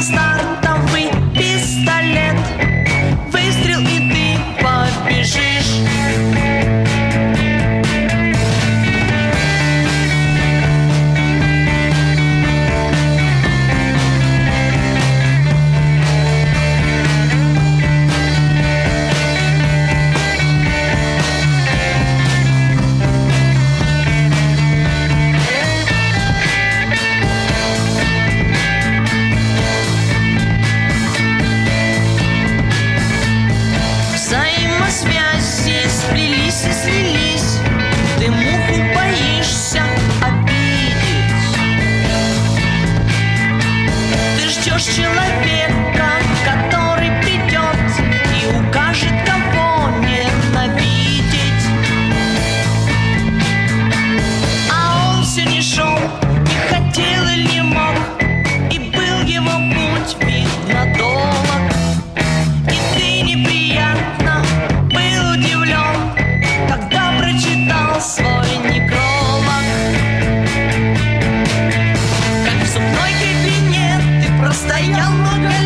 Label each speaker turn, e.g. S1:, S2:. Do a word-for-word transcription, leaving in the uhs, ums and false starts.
S1: стартовый пистолет. Выстрел, и ты побежишь. Взаимосвязи сплелись и слились. Ты муху боишься обидеть. Ты ждешь человека, который придет и укажет, кого ненавидеть. А он все не шел, не хотел или не мог, и был его путь, видно, долг. И ты неприятно был удивлен, когда прочитал свой некролог. Как в зубной кабинет ты простоял много